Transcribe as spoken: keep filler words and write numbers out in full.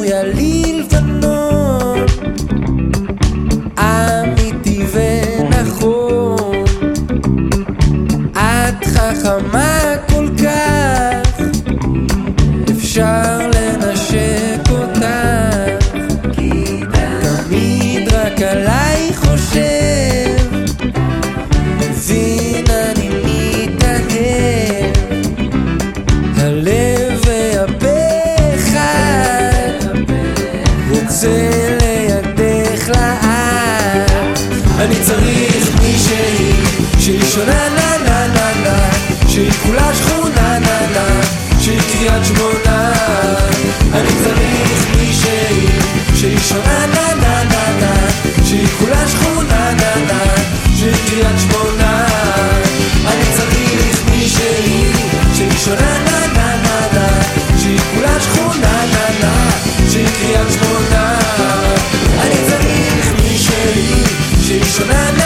בואי עלי לבנון, אמיתי ונכון, את חכמה כל כך, אפשר לנשק אותך, תמיד רק עליי חושב, מבין אני מתאהב, הלב והפה אחד, רוצה לידך לאט, אני צריך מישהי שהיא שונה נה נה נה נה, שהיא כולה שכונה נה נה, שהיא קריית שמונה. אני צריך מישהי שהיא שונה נה נה נה נה, שהיא כולה שכונה נה נה, שהיא קריית שמונה. אני צריך מישהי שהיא שונה נה נה נה נה, שהיא כולה שכונה נה נה, שהיא קריית שמונה. אני צריך מישהי שהיא שונה נה